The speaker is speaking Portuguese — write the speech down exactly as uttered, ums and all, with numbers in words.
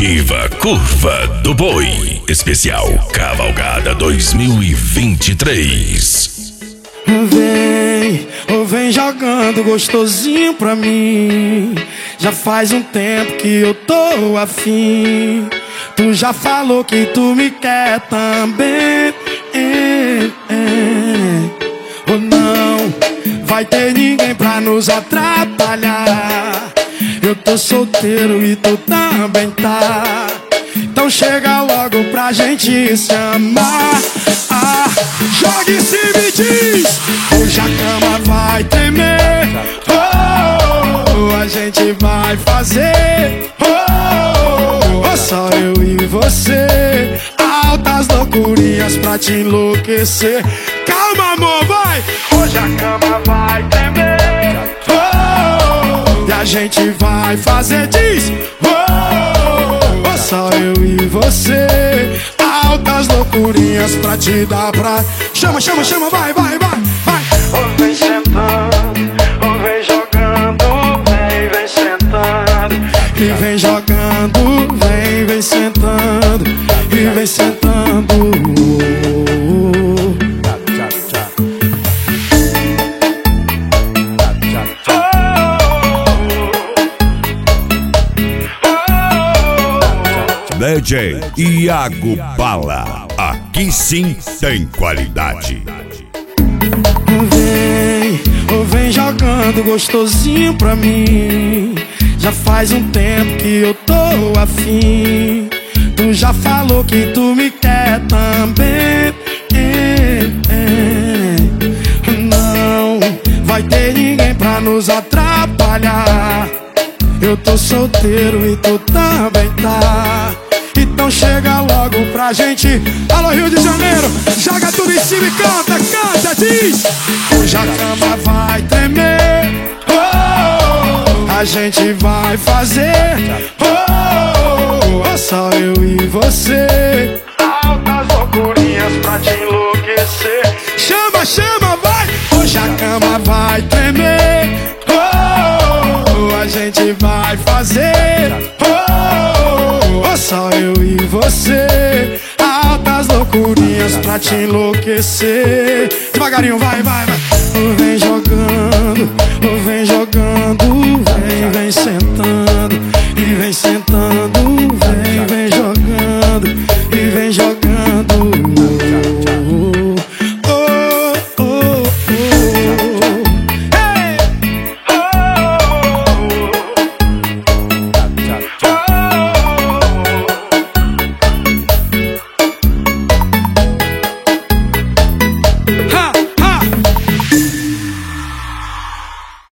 Ativa Curva do Boi, especial Cavalgada dois mil e vinte e três. Vem, ou vem jogando gostosinho pra mim. Já faz um tempo que eu tô afim. Tu já falou que tu me quer também. É, é. Ou não vai ter ninguém pra nos atrapalhar. Eu tô solteiro e tu também tá. Então chega logo pra gente se amar. Ah, joga e se me diz. Hoje a cama vai tremer. Oh, a gente vai fazer. Oh, oh, só eu e você. Altas loucurinhas pra te enlouquecer. Calma, amor, vai. Hoje a cama vai tremer. Oh, e a gente vai fazer, diz. Oh, oh, só eu e você. Altas loucurinhas pra te dar pra... Chama, chama, chama, vai, vai, vai, vai. Oh, vem sentando, oh, vem jogando, vem, vem sentando. E vem jogando, vem, vem sentando. E vem sentando. D J Iago Bala, aqui sim tem qualidade. Vem, ou vem jogando gostosinho pra mim. Já faz um tempo que eu tô afim. Tu já falou que tu me quer também. É, é. Não vai ter ninguém pra nos atrapalhar. Eu tô solteiro e tu também tá. Então chega logo pra gente. Alô, Rio de Janeiro, joga tudo em cima e canta, canta, diz. Hoje a cama vai tremer. Oh, a gente vai fazer. Oh, oh, só eu e você. Altas loucurinhas pra te enlouquecer. Chama, chama, vai. Hoje a cama vai tremer. Oh, a gente vai fazer. Oh, oh, só eu e você. Altas loucurinhas pra te enlouquecer. Devagarinho, vai, vai, vai. Vem jogar.